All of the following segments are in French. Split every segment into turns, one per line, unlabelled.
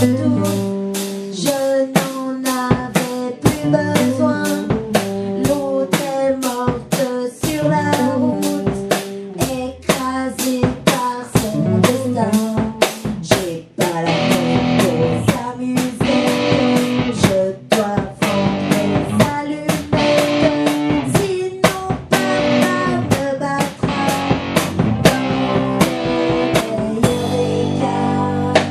pantoufles, je n'en avais plus besoin. L'autre est morte sur la route, écrasée par son destin. J'ai pas la tête pour s'amuser, je dois vendre les allumettes, sinon papa me battra dans le meilleur des cas.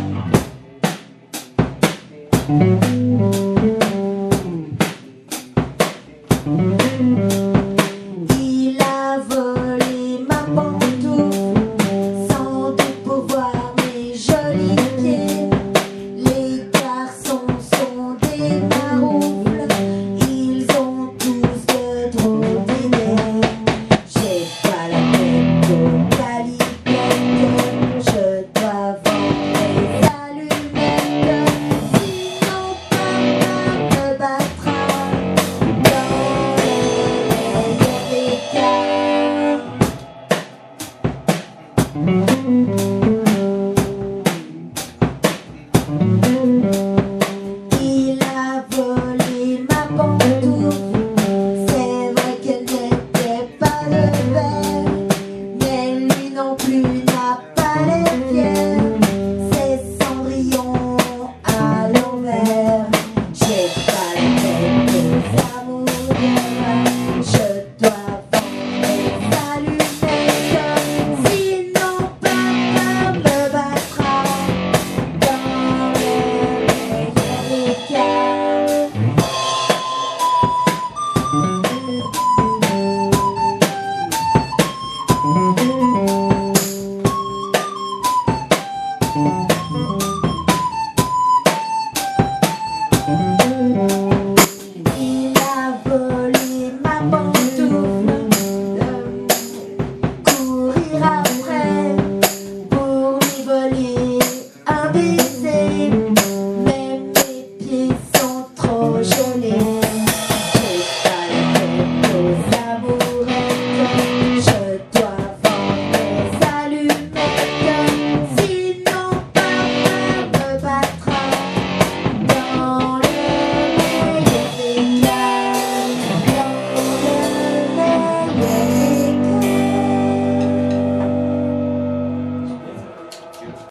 Il a volé ma pantoufle, sans doute pour voir mes jolis pieds. Les garçons sont des maroufles, ils ont tous de drôles d'idées. J'ai pas la tête au calicette, je dois vendre les allumettes, sinon papa me battra dans le meilleur des cas. Il a volé ma pantoufle, c'est vrai qu'elle n'était pas de verre, mais lui non plus n'a pas les pieds.